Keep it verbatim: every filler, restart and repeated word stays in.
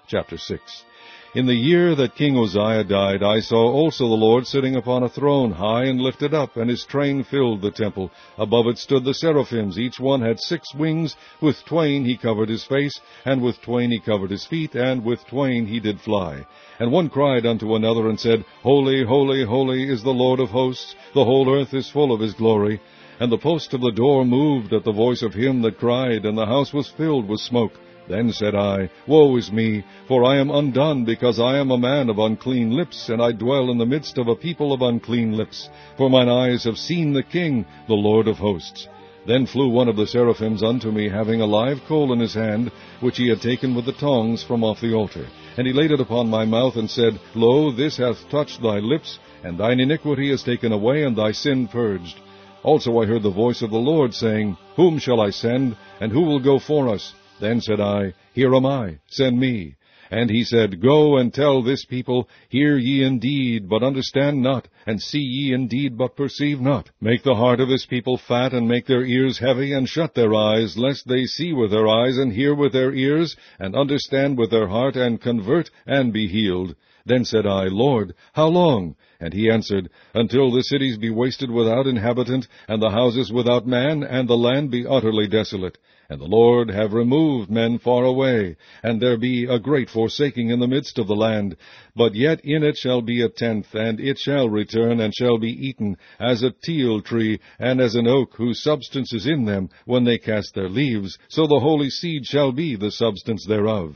Chapter six. In the year that King Uzziah died, I saw also the Lord sitting upon a throne, high and lifted up, and his train filled the temple. Above it stood the seraphims. Each one had six wings. With twain he covered his face, and with twain he covered his feet, and with twain he did fly. And one cried unto another, and said, Holy, holy, holy is the Lord of hosts. The whole earth is full of his glory. And the post of the door moved at the voice of him that cried, and the house was filled with smoke. Then said I, Woe is me, for I am undone, because I am a man of unclean lips, and I dwell in the midst of a people of unclean lips. For mine eyes have seen the King, the Lord of hosts. Then flew one of the seraphims unto me, having a live coal in his hand, which he had taken with the tongs from off the altar. And he laid it upon my mouth, and said, Lo, this hath touched thy lips, and thine iniquity is taken away, and thy sin purged. Also I heard the voice of the Lord, saying, Whom shall I send, and who will go for us? Then said I, Here am I, send me. And he said, Go and tell this people, Hear ye indeed, but understand not, and see ye indeed, but perceive not. Make the heart of this people fat, and make their ears heavy, and shut their eyes, lest they see with their eyes, and hear with their ears, and understand with their heart, and convert, and be healed. Then said I, Lord, how long? And he answered, Until the cities be wasted without inhabitant, and the houses without man, and the land be utterly desolate. And the Lord have removed men far away, and there be a great forsaking in the midst of the land. But yet in it shall be a tenth, and it shall return, and shall be eaten, as a teil tree, and as an oak, whose substance is in them, when they cast their leaves. So the holy seed shall be the substance thereof.